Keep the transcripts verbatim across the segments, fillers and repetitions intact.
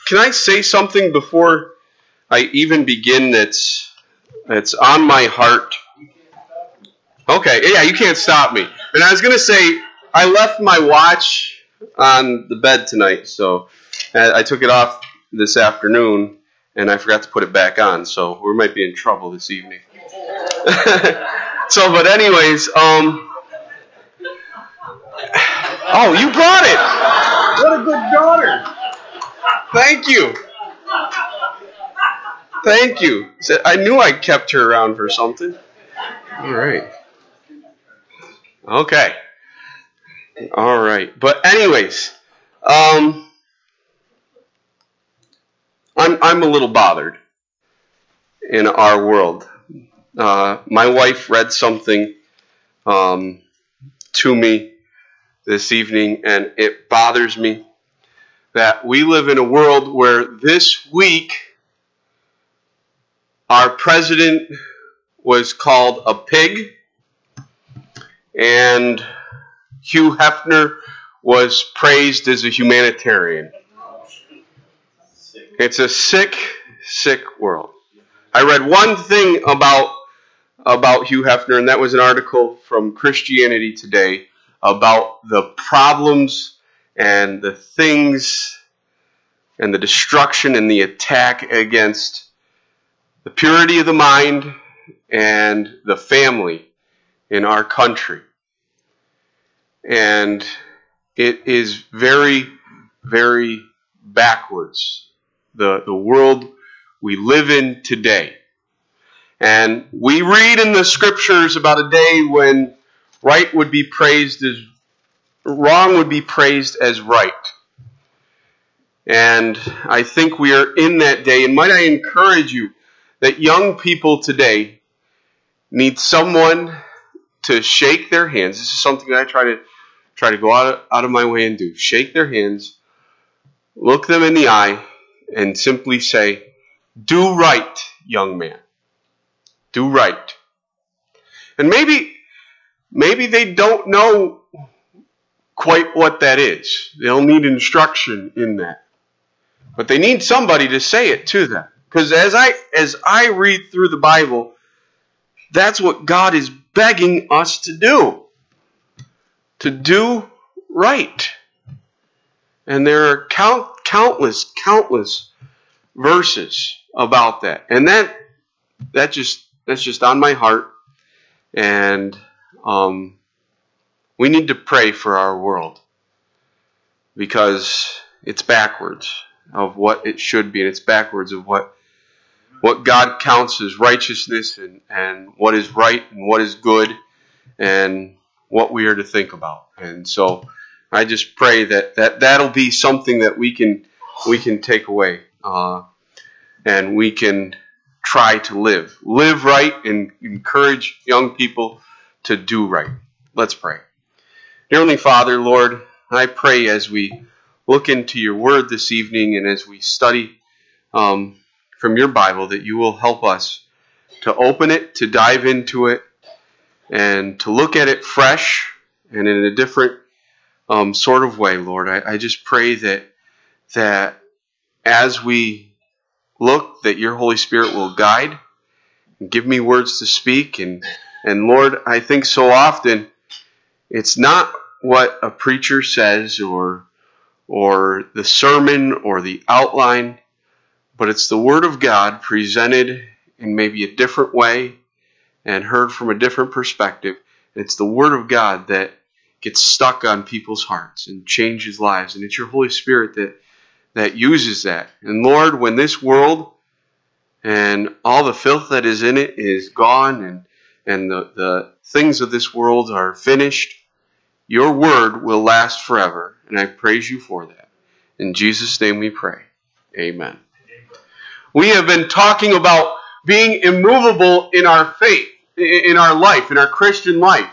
can I say something before I even begin that's, that's on my heart? Okay, yeah, you can't stop me. And I was going to say, I left my watch on the bed tonight, so I took it off this afternoon, and I forgot to put it back on, so we might be in trouble this evening. So, but anyways, um, oh, you brought it! What a good daughter! Thank you. Thank you. I knew I kept her around for something. All right. Okay. All right. But anyways, um, I'm I'm a little bothered in our world. Uh, my wife read something um, to me this evening, and it bothers me that we live in a world where this week our president was called a pig, and Hugh Hefner was praised as a humanitarian. It's a sick, sick world. I read one thing about about Hugh Hefner, and that was an article from Christianity Today about the problems and the things and the destruction and the attack against the purity of the mind and the family in our country. And it is very, very backwards, the, the world we live in today. And we read in the scriptures about a day when right would be praised as wrong would be praised as right. And I think we are in that day. And might I encourage you that young people today need someone to shake their hands. This is something that I try to try to go out of, out of my way and do. Shake their hands, look them in the eye, and simply say, "Do right, young man. Do right." And maybe, maybe they don't know quite what that is. They'll need instruction in that. But they need somebody to say it to them. Because as I as I read through the Bible, that's what God is begging us to do. To do right. And there are count, countless, countless verses about that. And that that just that's just on my heart. And um, we need to pray for our world. Because it's backwards of what it should be. And it's backwards of what what God counts as righteousness and, and what is right and what is good and what we are to think about. And so I just pray that, that that'll be something that we can we can take away uh, and we can try to live. Live right and encourage young people to do right. Let's pray. Dear Heavenly Father, Lord, I pray as we look into your word this evening and as we study um, from your Bible that you will help us to open it, to dive into it, and to look at it fresh and in a different um, sort of way, Lord. I, I just pray that that as we look, that your Holy Spirit will guide and give me words to speak. And, and Lord, I think so often it's not what a preacher says or or the sermon or the outline, but it's the Word of God presented in maybe a different way and heard from a different perspective. It's the Word of God that gets stuck on people's hearts and changes lives. And it's your Holy Spirit that, that uses that. And Lord, when this world and all the filth that is in it is gone and, and the, the things of this world are finished, your Word will last forever. And I praise you for that. In Jesus' name we pray. Amen. We have been talking about being immovable in our faith, in our life, in our Christian life.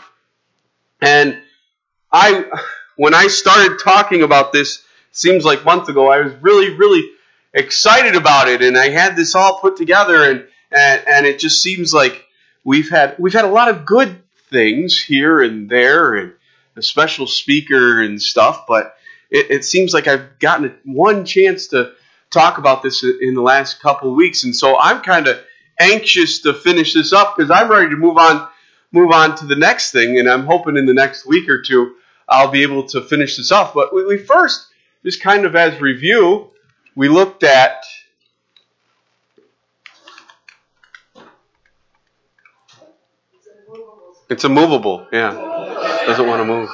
And I, when I started talking about this, seems like months ago, I was really, really excited about it, and I had this all put together, and and, and it just seems like we've had we've had a lot of good things here and there, and a special speaker and stuff, but it, it seems like I've gotten one chance to talk about this in the last couple of weeks, and so I'm kind of anxious to finish this up because I'm ready to move on, move on to the next thing, and I'm hoping in the next week or two I'll be able to finish this off. But we, we first, just kind of as review, we looked at it's a movable, yeah. Doesn't want to move.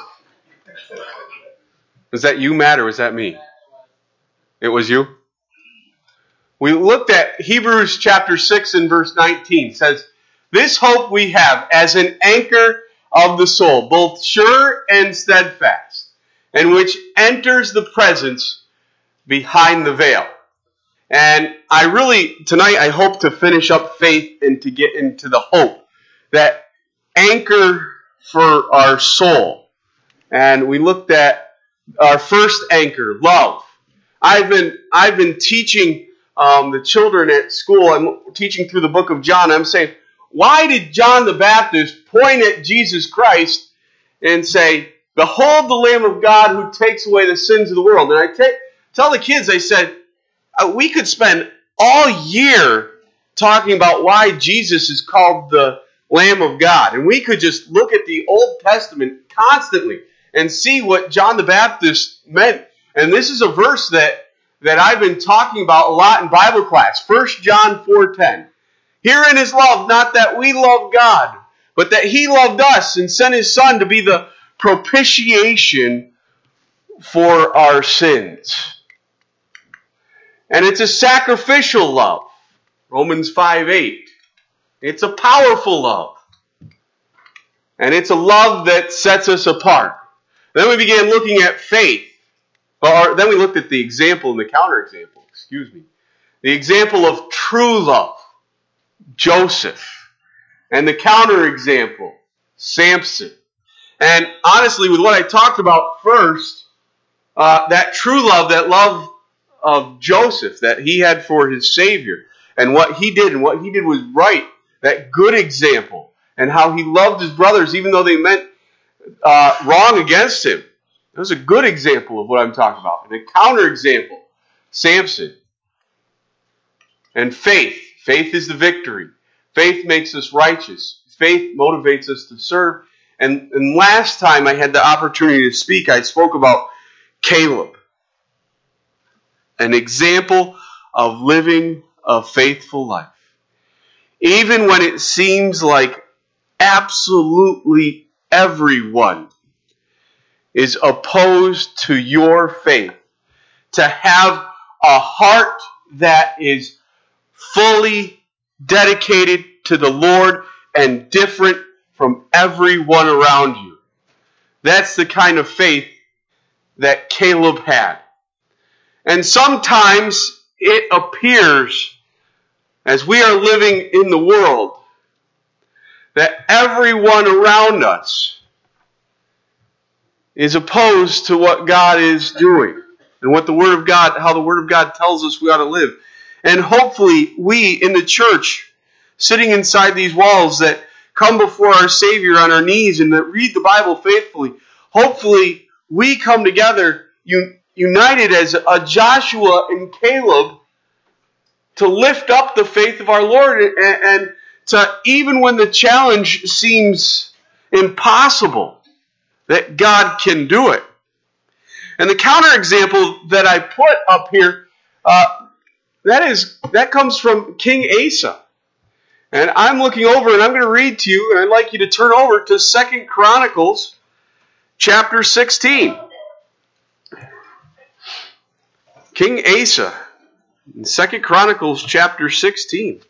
Was that you, Matt, or was that me? It was you? We looked at Hebrews chapter six and verse nineteen. It says, "This hope we have as an anchor of the soul, both sure and steadfast, and which enters the presence behind the veil." And I really, tonight, I hope to finish up faith and to get into the hope, that anchor for our soul. And we looked at our first anchor, love. I've been I've been teaching um, the children at school. I'm teaching through the book of John. I'm saying, why did John the Baptist point at Jesus Christ and say, "Behold the Lamb of God who takes away the sins of the world"? And I t- tell the kids, I said, uh, we could spend all year talking about why Jesus is called the Lamb of God. And we could just look at the Old Testament constantly and see what John the Baptist meant. And this is a verse that, that I've been talking about a lot in Bible class. First John four ten. "Herein is love, not that we love God, but that He loved us and sent His Son to be the propitiation for our sins." And it's a sacrificial love. Romans five eight. It's a powerful love. And it's a love that sets us apart. Then we began looking at faith. Or then we looked at the example and the counterexample. Excuse me. The example of true love, Joseph. And the counterexample, Samson. And honestly, with what I talked about first, uh, that true love, that love of Joseph that he had for his Savior, and what he did, and what he did was right, that good example, and how he loved his brothers even though they meant uh, wrong against him. That was a good example of what I'm talking about. And a counterexample, Samson. And faith. Faith is the victory. Faith makes us righteous. Faith motivates us to serve. And, and last time I had the opportunity to speak, I spoke about Caleb. An example of living a faithful life. Even when it seems like absolutely everyone is opposed to your faith. To have a heart that is fully dedicated to the Lord and different from everyone around you. That's the kind of faith that Caleb had. And sometimes it appears, as we are living in the world, that everyone around us is opposed to what God is doing and what the Word of God, how the Word of God tells us we ought to live. And hopefully we in the church, sitting inside these walls that come before our Savior on our knees and that read the Bible faithfully, hopefully we come together united as a Joshua and Caleb to lift up the faith of our Lord and, and to, even when the challenge seems impossible, that God can do it. And the counterexample that I put up here, uh, that is that comes from King Asa. And I'm looking over and I'm going to read to you, and I'd like you to turn over to Second Chronicles chapter sixteen. King Asa, in Second Chronicles chapter sixteen.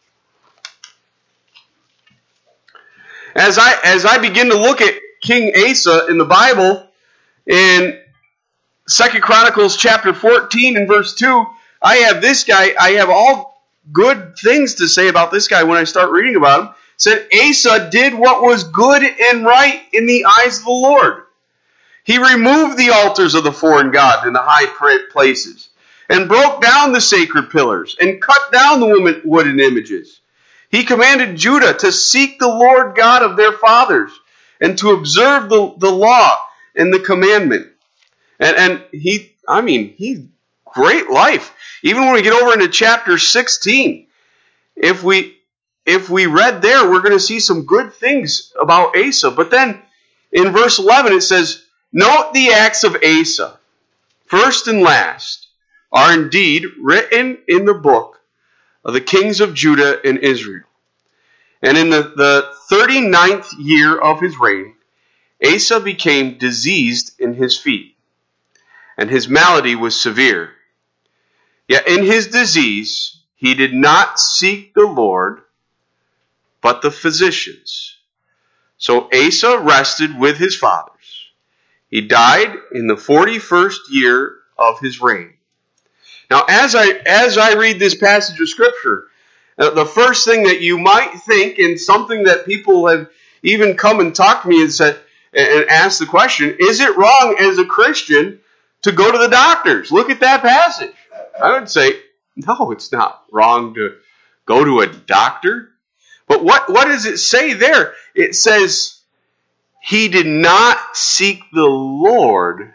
As I as I begin to look at King Asa in the Bible, in Second Chronicles chapter fourteen and verse two, I have this guy, I have all good things to say about this guy when I start reading about him. It said, Asa did what was good and right in the eyes of the Lord. He removed the altars of the foreign gods in the high places, and broke down the sacred pillars, and cut down the wooden images. He commanded Judah to seek the Lord God of their fathers, and to observe the, the law and the commandment. And, and he, I mean, he great life. Even when we get over into chapter sixteen, if we if we read there, we're going to see some good things about Asa. But then in verse eleven it says, note the acts of Asa, first and last, are indeed written in the book of the kings of Judah and Israel. And in the, the thirty-ninth year of his reign, Asa became diseased in his feet, and his malady was severe. Yet in his disease he did not seek the Lord, but the physicians. So Asa rested with his fathers. He died in the forty-first year of his reign. Now, as I as I read this passage of Scripture, uh, the first thing that you might think, and something that people have even come and talked to me and said and asked the question, is it wrong as a Christian to go to the doctors? Look at that passage. I would say, no, it's not wrong to go to a doctor. But what, what does it say there? It says, he did not seek the Lord,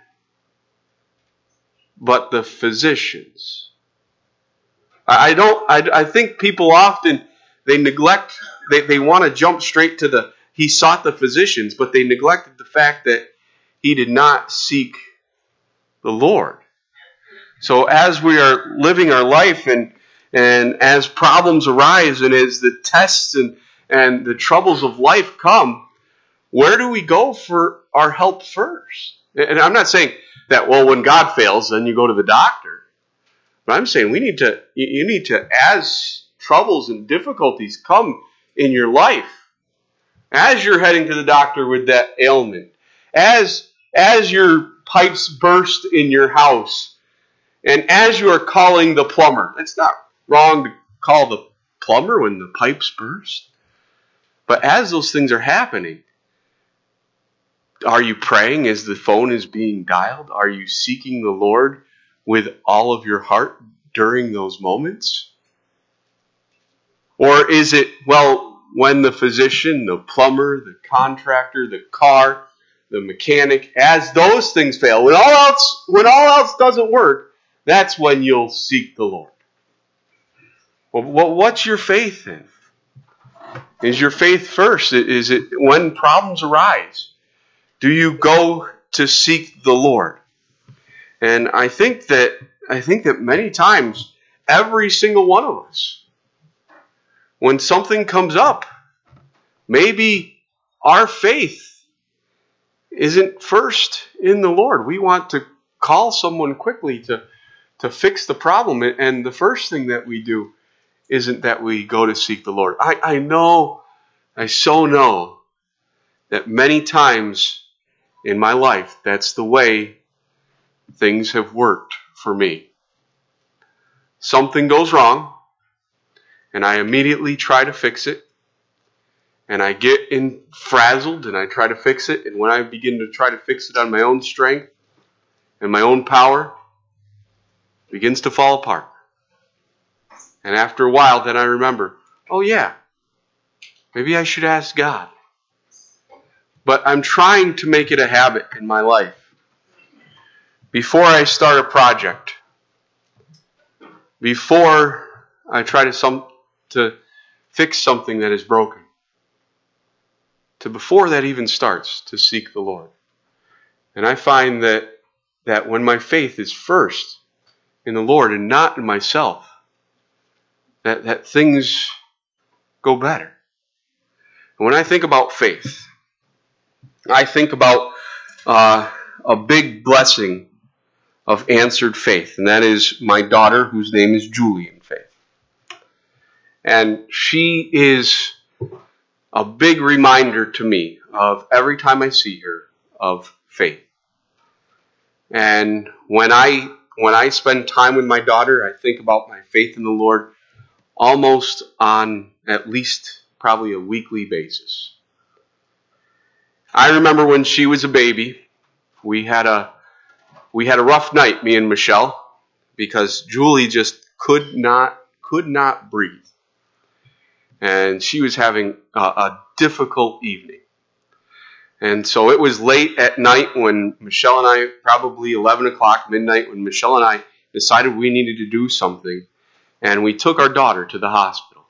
but the physicians. I don't. I, I think people often they neglect. They they want to jump straight to the. He sought the physicians, but they neglected the fact that he did not seek the Lord. So as we are living our life, and and as problems arise, and as the tests and and the troubles of life come, where do we go for our help first? And I'm not saying that, well, when God fails, then you go to the doctor. But I'm saying we need to, you need to, as troubles and difficulties come in your life, as you're heading to the doctor with that ailment, as, as your pipes burst in your house, and as you are calling the plumber. It's not wrong to call the plumber when the pipes burst. But as those things are happening, are you praying as the phone is being dialed? Are you seeking the Lord with all of your heart during those moments? Or is it, well, when the physician, the plumber, the contractor, the car, the mechanic, as those things fail, when all else, when all else doesn't work, that's when you'll seek the Lord. Well, what's your faith in? Is your faith first? Is it when problems arise? Do you go to seek the Lord? And I think that I think that many times, every single one of us, when something comes up, maybe our faith isn't first in the Lord. We want to call someone quickly to, to fix the problem. And the first thing that we do isn't that we go to seek the Lord. I, I know, I so know that many times in my life, that's the way things have worked for me. Something goes wrong, and I immediately try to fix it, and I get in frazzled, and I try to fix it, and when I begin to try to fix it on my own strength and my own power, it begins to fall apart. And after a while, then I remember, oh yeah, maybe I should ask God. But I'm trying to make it a habit in my life. Before I start a project, before I try to some to fix something that is broken, to before that even starts, to seek the Lord. And I find that that when my faith is first in the Lord and not in myself, that, that things go better. And when I think about faith, I think about uh, a big blessing of answered faith, and that is my daughter, whose name is Julie in faith. And she is a big reminder to me of every time I see her of faith. And when I when I spend time with my daughter, I think about my faith in the Lord almost on at least probably a weekly basis. I remember when she was a baby, we had a we had a rough night, me and Michelle, because Julie just could not could not breathe. And she was having a, a difficult evening. And so it was late at night when Michelle and I, probably eleven o'clock, midnight, when Michelle and I decided we needed to do something, and we took our daughter to the hospital.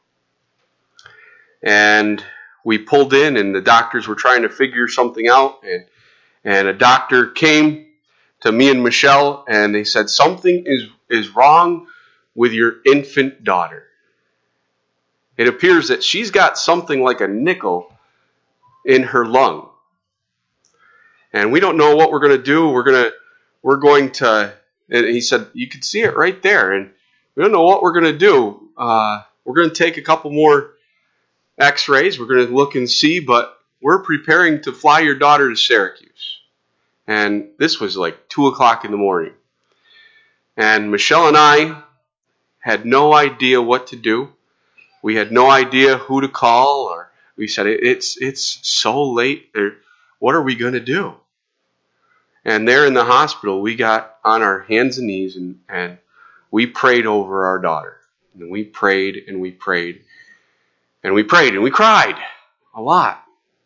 And we pulled in, and the doctors were trying to figure something out, and, and a doctor came to me and Michelle, and they said, something is, is wrong with your infant daughter. It appears that she's got something like a nickel in her lung. And we don't know what we're going to do. We're going to, we're going to, and he said, you can see it right there. And we don't know what we're going to do. Uh, we're going to take a couple more x-rays. We're going to look and see, but we're preparing to fly your daughter to Syracuse. And this was like two o'clock in the morning. And Michelle and I had no idea what to do. We had no idea who to call, or we said, it's it's so late. What are we going to do? And there in the hospital, we got on our hands and knees, and, and we prayed over our daughter. And we prayed, and we prayed, and we prayed, and we cried a lot.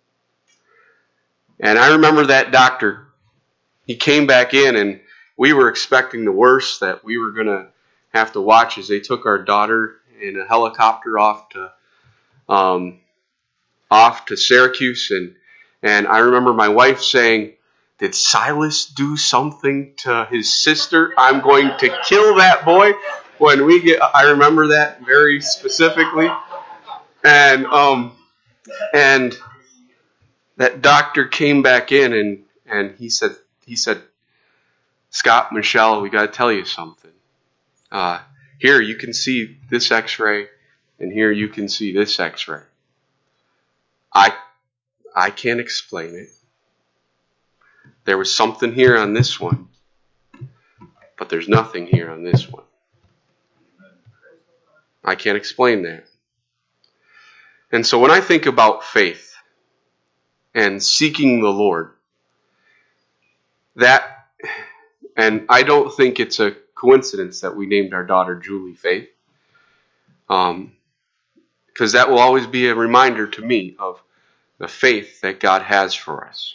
And I remember that doctor, he came back in, and we were expecting the worst, that we were going to have to watch as they took our daughter in a helicopter off to um, off to Syracuse. And, and I remember my wife saying, did Silas do something to his sister? I'm going to kill that boy. When we get, I remember that very specifically. And um, and that doctor came back in, and, and he said, he said, Scott, Michelle, we got to tell you something. Uh, here you can see this x-ray, and here you can see this x-ray. I, I can't explain it. There was something here on this one, but there's nothing here on this one. I can't explain that. And so when I think about faith and seeking the Lord, that, and I don't think it's a coincidence that we named our daughter Julie Faith, um, because that will always be a reminder to me of the faith that God has for us.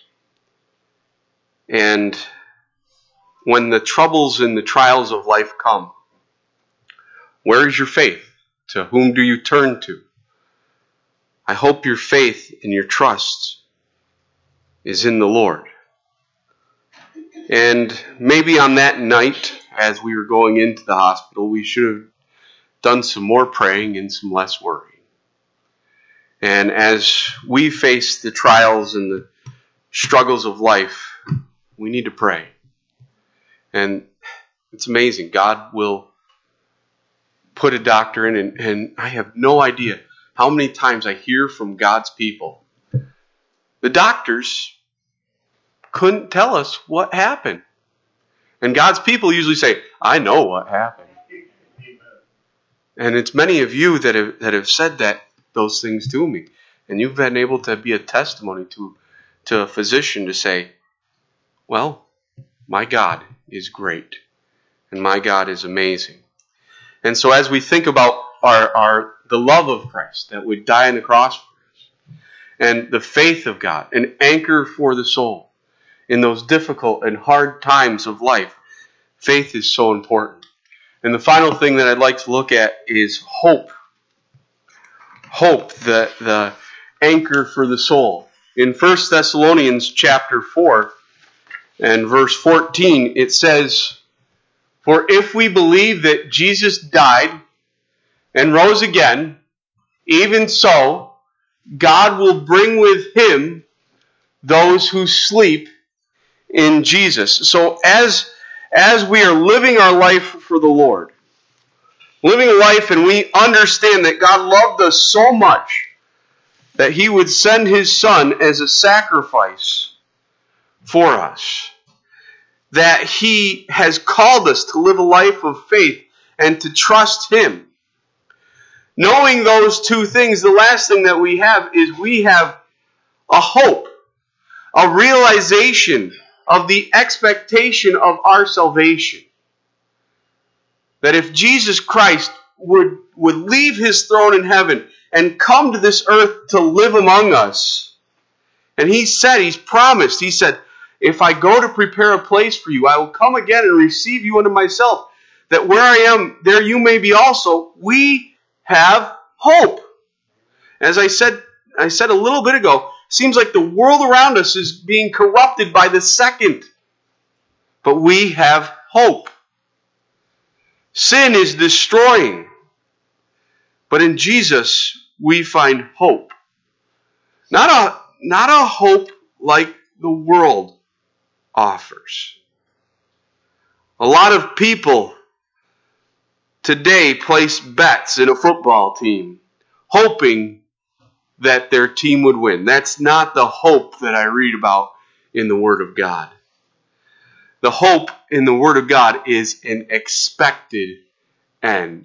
And when the troubles and the trials of life come, where is your faith? To whom do you turn to? I hope your faith and your trust is in the Lord. And maybe on that night, as we were going into the hospital, we should have done some more praying and some less worrying. And as we face the trials and the struggles of life, we need to pray. And it's amazing. God will put a doctor in, and, and I have no idea how many times I hear from God's people. The doctors couldn't tell us what happened. And God's people usually say, I know what happened. And it's many of you that have, that have said that, those things to me. And you've been able to be a testimony to, to a physician to say, well, my God is great. And my God is amazing. And so as we think about our, our the love of Christ that would die on the cross for us, and the faith of God, an anchor for the soul in those difficult and hard times of life, faith is so important. And the final thing that I'd like to look at is hope. Hope, the, the anchor for the soul. In First Thessalonians chapter four and verse fourteen, it says, for if we believe that Jesus died and rose again, even so, God will bring with him those who sleep in Jesus. So as, as we are living our life for the Lord, living a life and we understand that God loved us so much that he would send his Son as a sacrifice for us, that he has called us to live a life of faith and to trust him. Knowing those two things, the last thing that we have is we have a hope, a realization of the expectation of our salvation. That if Jesus Christ would, would leave his throne in heaven and come to this earth to live among us, and he said, he's promised, he said, if I go to prepare a place for you, I will come again and receive you unto myself. that where I am, there you may be also. We have hope. As I said, I said a little bit ago, seems like the world around us is being corrupted by the second. But we have hope. Sin is destroying. But in Jesus, we find hope. Not a, not a hope like the world offers. A lot of people today place bets in a football team, hoping that their team would win. That's not the hope that I read about in the Word of God. The hope in the Word of God is an expected end.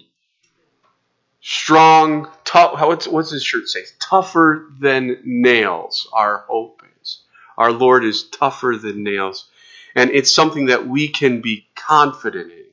Strong, tough, what's, what's his shirt say? Tougher than nails, our hope is. Our Lord is tougher than nails. And it's something that we can be confident in.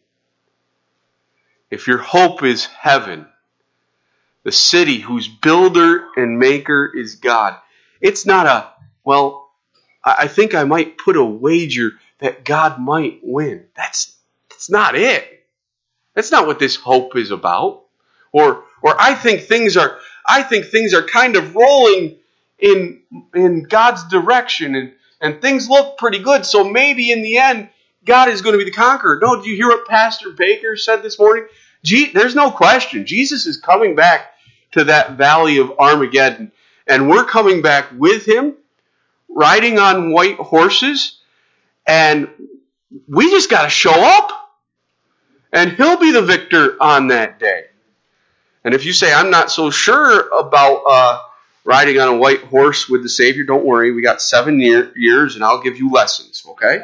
If your hope is heaven, the city whose builder and maker is God, it's not a, well, I think I might put a wager that God might win. That's, that's not it. That's not what this hope is about. Or, or I think things are, I think things are kind of rolling in, in God's direction, and, and things look pretty good. So maybe in the end, God is going to be the conqueror. No, did you hear what Pastor Baker said this morning? Gee, there's no question. Jesus is coming back to that valley of Armageddon, and we're coming back with him, riding on white horses, and we just got to show up, and he'll be the victor on that day. And if you say, I'm not so sure about uh, riding on a white horse with the Savior, don't worry. We got seven year, years, and I'll give you lessons, okay?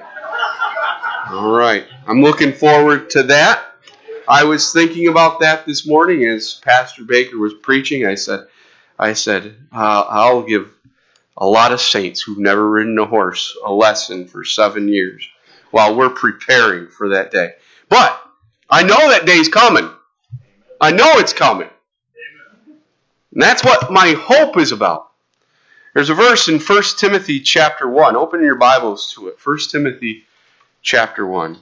All right. I'm looking forward to that. I was thinking about that this morning as Pastor Baker was preaching. I said, I said, uh, I'll give a lot of saints who've never ridden a horse a lesson for seven years while we're preparing for that day. But I know that day's coming. I know it's coming. And that's what my hope is about. There's a verse in First Timothy chapter one. Open your Bibles to it. First Timothy chapter one.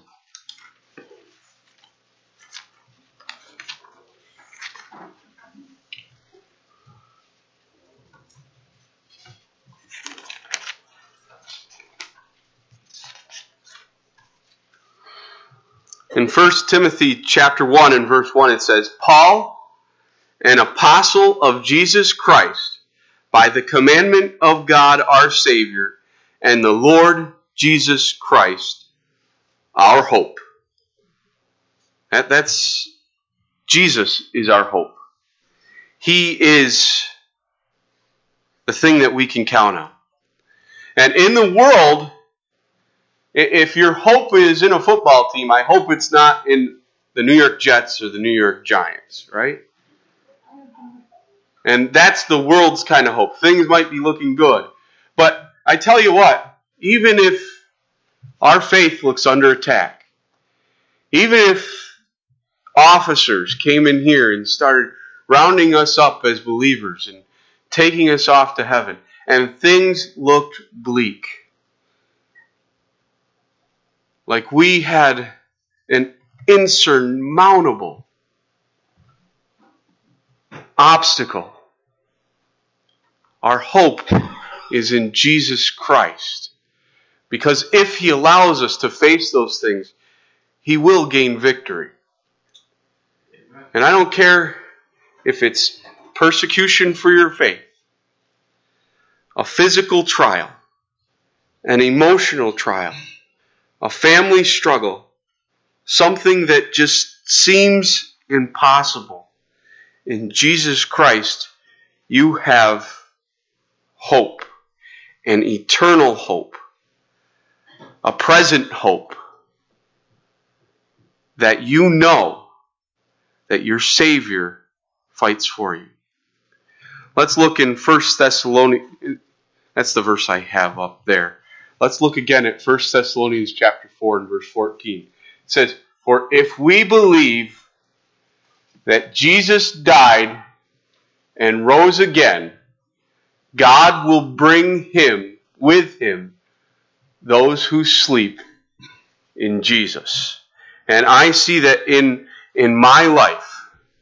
In First Timothy chapter one and verse one it says, Paul, an apostle of Jesus Christ, by the commandment of God our Savior, and the Lord Jesus Christ, our hope. That, that's, Jesus is our hope. He is the thing that we can count on. And in the world, if your hope is in a football team, I hope it's not in the New York Jets or the New York Giants, right? And that's the world's kind of hope. Things might be looking good. But I tell you what, even if our faith looks under attack, even if officers came in here and started rounding us up as believers and taking us off to heaven, and things looked bleak, like we had an insurmountable obstacle, our hope is in Jesus Christ. Because if he allows us to face those things, he will gain victory. And I don't care if it's persecution for your faith, a physical trial, an emotional trial, a family struggle, something that just seems impossible. In Jesus Christ, you have hope, an eternal hope, a present hope, that you know that your Savior fights for you. Let's look in First Thessalonians. That's the verse I have up there. Let's look again at First Thessalonians chapter four and verse fourteen. It says, For if we believe that Jesus died and rose again, God will bring him with him those who sleep in Jesus. And I see that in, in my life,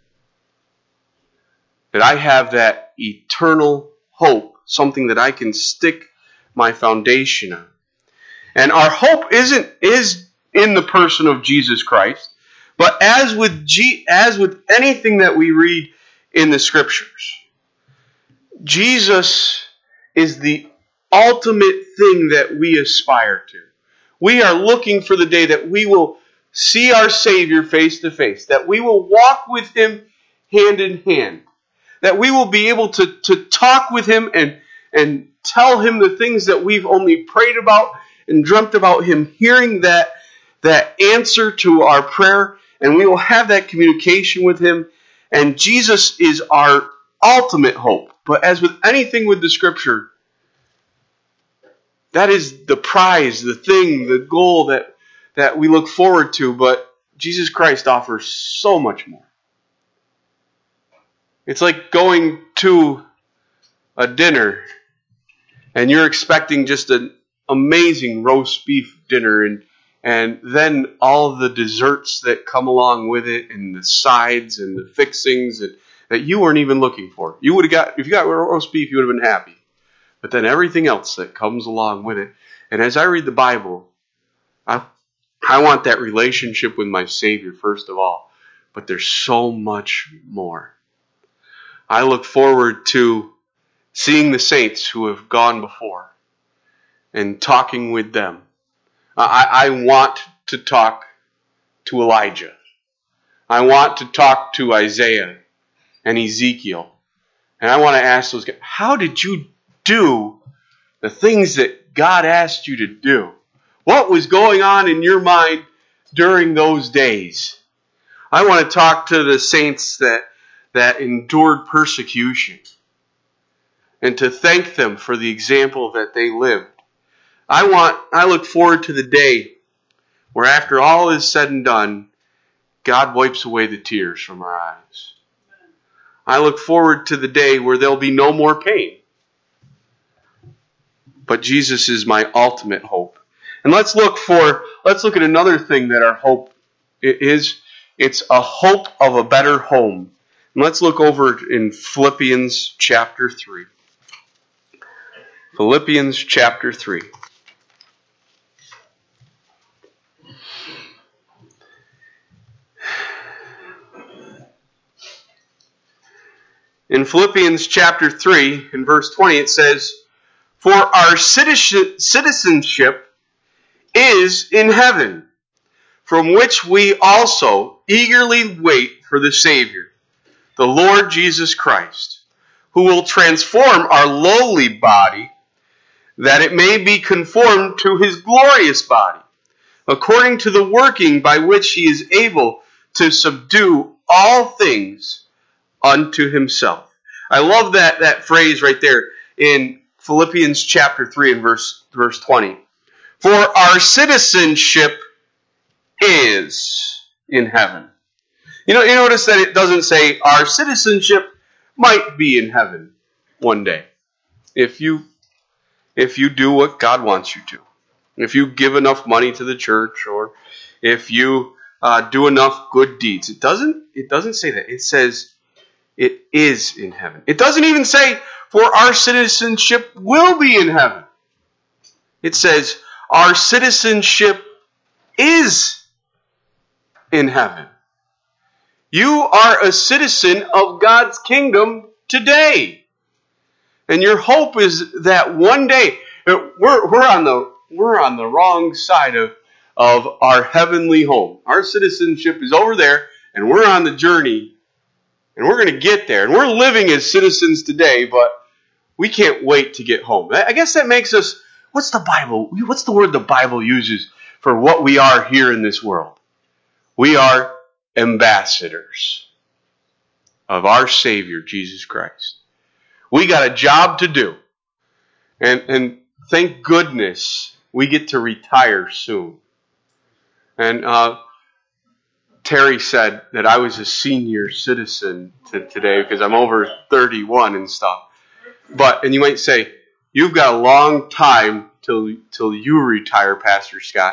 that I have that eternal hope, something that I can stick my foundation on. And our hope isn't is in the person of Jesus Christ, but as with G, as with anything that we read in the Scriptures, Jesus is the ultimate thing that we aspire to. We are looking for the day that we will see our Savior face to face, that we will walk with Him hand in hand, that we will be able to, to talk with Him and, and tell Him the things that we've only prayed about and dreamt about, Him hearing that, that answer to our prayer, and we will have that communication with Him. And Jesus is our ultimate hope. But as with anything with the Scripture, that is the prize, the thing, the goal that, that we look forward to. But Jesus Christ offers so much more. It's like going to a dinner and you're expecting just an amazing roast beef dinner, and and then all of the desserts that come along with it, and the sides and the fixings that, that you weren't even looking for. You would have got, if you got roast beef, you would have been happy. But then everything else that comes along with it. And as I read the Bible, I I want that relationship with my Savior first of all. But there's so much more. I look forward to seeing the saints who have gone before and talking with them. I, I want to talk to Elijah. I want to talk to Isaiah and Ezekiel. And I want to ask those guys, how did you do the things that God asked you to do? What was going on in your mind during those days? I want to talk to the saints that, that endured persecution and to thank them for the example that they lived. I want, I look forward to the day where after all is said and done, God wipes away the tears from our eyes. I look forward to the day where there'll be no more pain. But Jesus is my ultimate hope. And let's look for, let's look at another thing that our hope is. It's a hope of a better home. And let's look over in Philippians chapter three. Philippians chapter three. In Philippians chapter three, in verse twenty, it says, "For our citizenship is in heaven, from which we also eagerly wait for the Savior, the Lord Jesus Christ, who will transform our lowly body, that it may be conformed to His glorious body, according to the working by which He is able to subdue all things unto Himself." I love that, that phrase right there in Philippians chapter three and verse, verse twenty. For our citizenship is in heaven. You know, you notice that it doesn't say our citizenship might be in heaven one day. If you, if you do what God wants you to. If you give enough money to the church, or if you uh, do enough good deeds. It doesn't, it doesn't say that. It says it is in heaven. It doesn't even say, for our citizenship will be in heaven. It says, our citizenship is in heaven. You are a citizen of God's kingdom today. And your hope is that one day, we're, we're, on, the, we're on the wrong side of, of our heavenly home. Our citizenship is over there, and we're on the journey. And we're going to get there. And we're living as citizens today, but we can't wait to get home. I guess that makes us, what's the Bible, what's the word the Bible uses for what we are here in this world? We are ambassadors of our Savior, Jesus Christ. We got a job to do. And, and thank goodness we get to retire soon. And, uh, Terry said that I was a senior citizen to today because I'm over thirty-one and stuff. But, and you might say, you've got a long time till till you retire, Pastor Scott.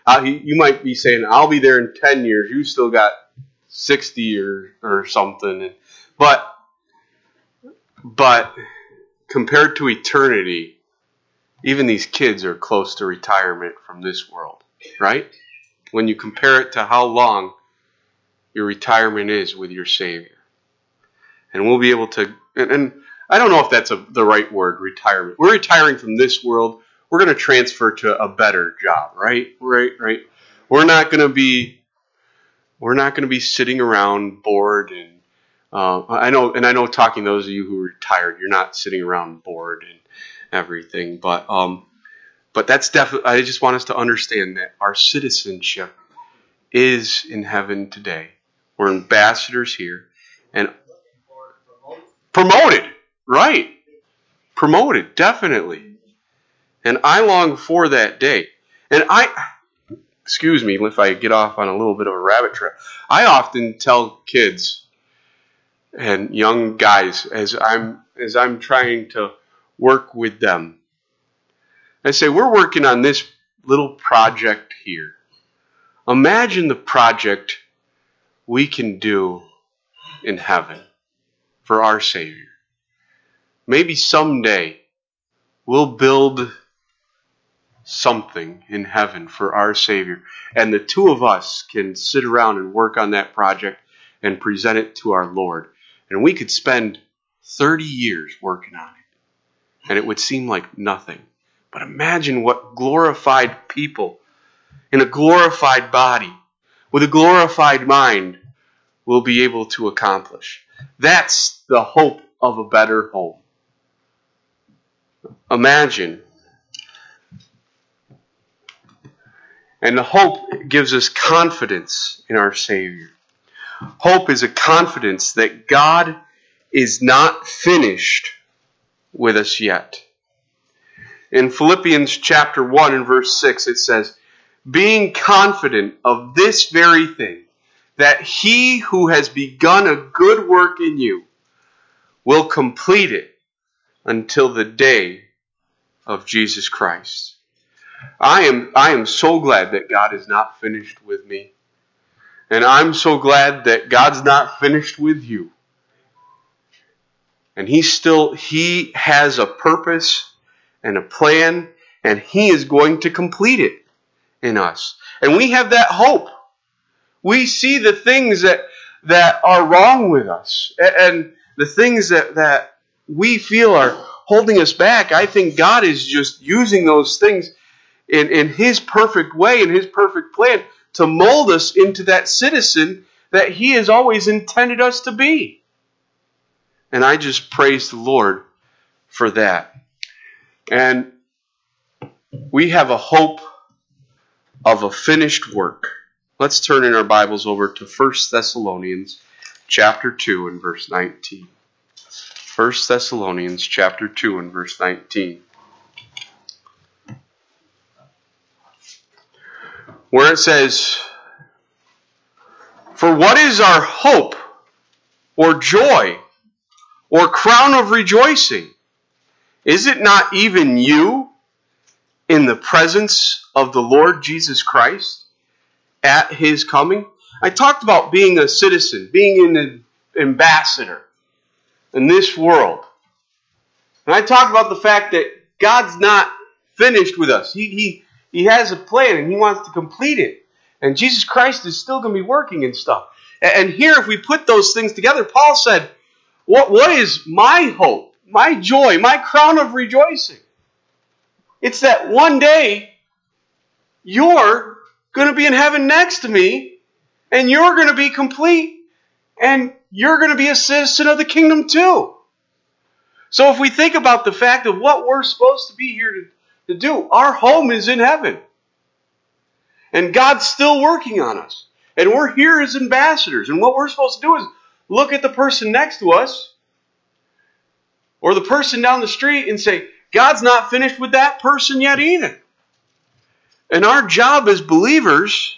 Uh, he, you might be saying, I'll be there in ten years. You still got sixty or, or something. But, but compared to eternity, even these kids are close to retirement from this world, right? When you compare it to how long your retirement is with your Savior. And we'll be able to, and, and I don't know if that's a, the right word, retirement. We're retiring from this world. We're going to transfer to a better job, right? Right, right. We're not going to be, we're not going to be sitting around bored and uh, I know, and I know, talking to those of you who are retired, you're not sitting around bored and everything, but um, but that's definitely. I just want us to understand that our citizenship is in heaven today. We're ambassadors here, and promoted, right? Promoted, definitely. And I long for that day. And I, excuse me if I get off on a little bit of a rabbit trail. I often tell kids and young guys as I'm as I'm trying to work with them, I say, we're working on this little project here. Imagine the project we can do in heaven for our Savior. Maybe someday we'll build something in heaven for our Savior, and the two of us can sit around and work on that project and present it to our Lord. And we could spend thirty years working on it, and it would seem like nothing. But imagine what glorified people in a glorified body with a glorified mind will be able to accomplish. That's the hope of a better home. Imagine. And the hope gives us confidence in our Savior. Hope is a confidence that God is not finished with us yet. In Philippians chapter one and verse six, it says, being confident of this very thing, that he who has begun a good work in you will complete it until the day of Jesus Christ. I am, I am so glad that God is not finished with me. And I'm so glad that God's not finished with you. And He still, He has a purpose and a plan, and He is going to complete it in us. And we have that hope. We see the things that, that are wrong with us, and the things that, that we feel are holding us back. I think God is just using those things in, in His perfect way, in His perfect plan, to mold us into that citizen that He has always intended us to be. And I just praise the Lord for that. And we have a hope of a finished work. Let's turn in our Bibles over to First Thessalonians chapter two and verse nineteen. First Thessalonians chapter two and verse nineteen. Where it says, for what is our hope or joy or crown of rejoicing? Is it not even you in the presence of the Lord Jesus Christ at His coming? I talked about being a citizen, being an ambassador in this world. And I talked about the fact that God's not finished with us. He, he, he has a plan and He wants to complete it. And Jesus Christ is still going to be working and stuff. And here, if we put those things together, Paul said, what, what is my hope, my joy, my crown of rejoicing? It's that one day you're going to be in heaven next to me, and you're going to be complete, and you're going to be a citizen of the kingdom too. So if we think about the fact of what we're supposed to be here to, to do, our home is in heaven. And God's still working on us. And we're here as ambassadors. And what we're supposed to do is look at the person next to us or the person down the street and say, God's not finished with that person yet either. And our job as believers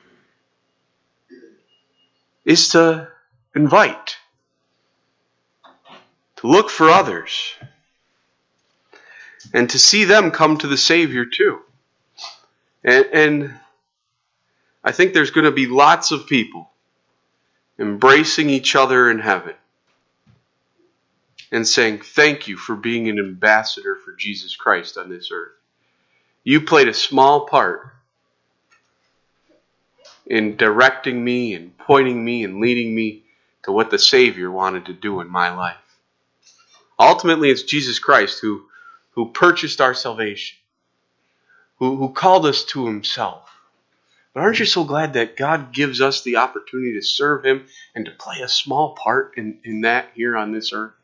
is to invite, to look for others, and to see them come to the Savior too. And, and I think there's going to be lots of people embracing each other in heaven and saying, thank you for being an ambassador for Jesus Christ on this earth. You played a small part in directing me and pointing me and leading me to what the Savior wanted to do in my life. Ultimately, it's Jesus Christ who, who purchased our salvation, who, who called us to himself. But aren't you so glad that God gives us the opportunity to serve him and to play a small part in, in that here on this earth?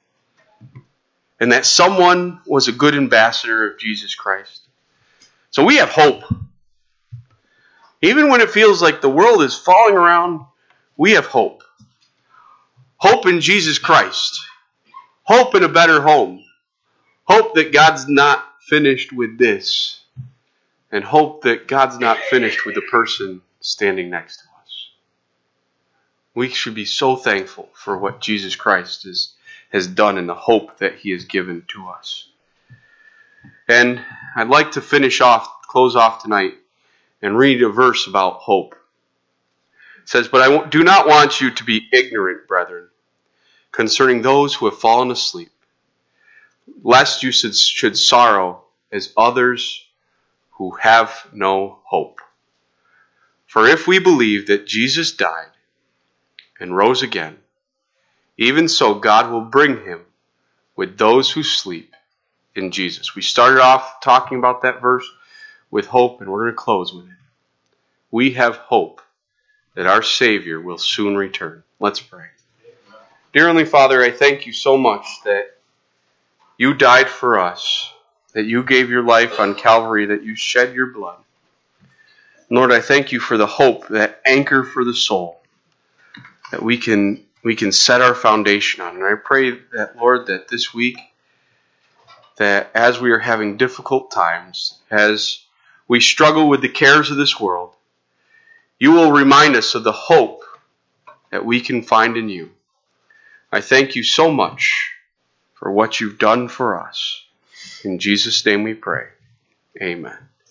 And that someone was a good ambassador of Jesus Christ. So we have hope. Even when it feels like the world is falling around, we have hope. Hope in Jesus Christ. Hope in a better home. Hope that God's not finished with this. And hope that God's not finished with the person standing next to us. We should be so thankful for what Jesus Christ is, has done and the hope that he has given to us. And I'd like to finish off, close off tonight, and read a verse about hope. It says, but I do not want you to be ignorant, brethren, concerning those who have fallen asleep, lest you should, should sorrow as others who have no hope. For if we believe that Jesus died and rose again, even so God will bring him with those who sleep in Jesus. We started off talking about that verse with hope, and we're going to close with it. We have hope that our Savior will soon return. Let's pray. Dear Heavenly Father, I thank you so much that you died for us, that you gave your life on Calvary, that you shed your blood. Lord, I thank you for the hope, that anchor for the soul, that we can we can set our foundation on. And I pray that, Lord, that this week, that as we are having difficult times, as we struggle with the cares of this world, you will remind us of the hope that we can find in you. I thank you so much for what you've done for us. In Jesus' name we pray. Amen.